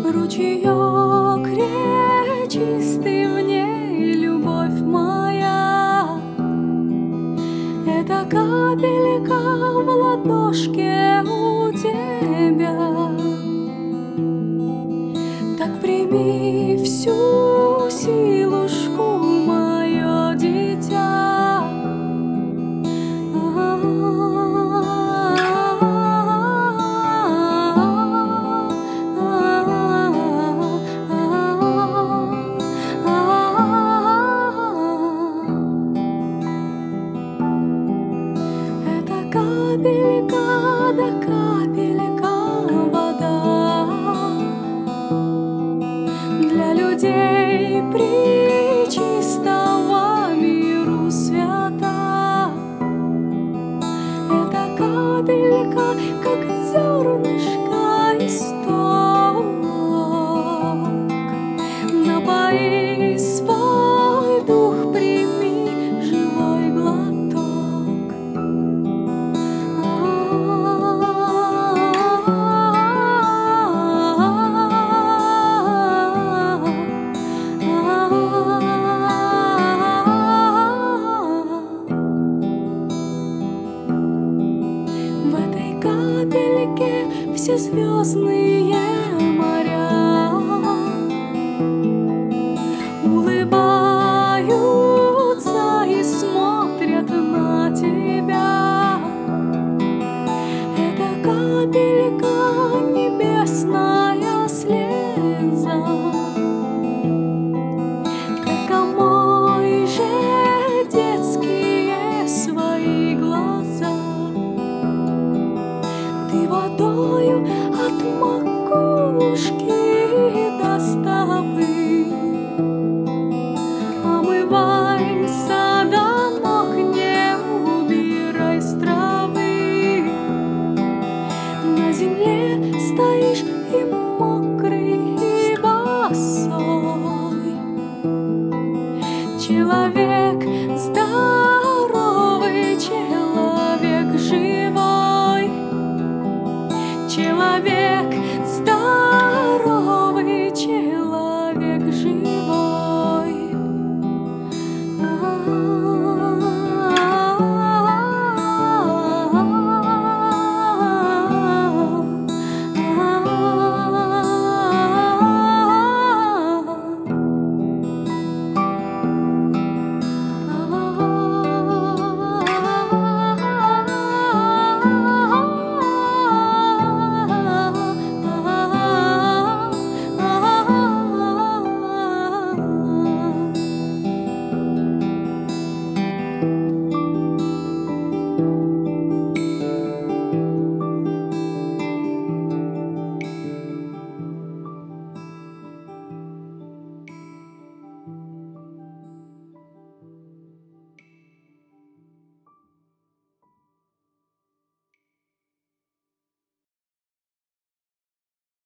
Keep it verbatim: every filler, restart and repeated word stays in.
Ручеёк речистый, в ней любовь моя. Это капелька в ладошке у тебя. Так прими всю силушку, моё дитя. Капелька да капелька вода для людей пречистого миру свята. Эта капелька, как зернышко исток, напои свой дух, прими живой глоток. В этой капельке все звездные моря улыбаются и смотрят на тебя. Это капелька небесная.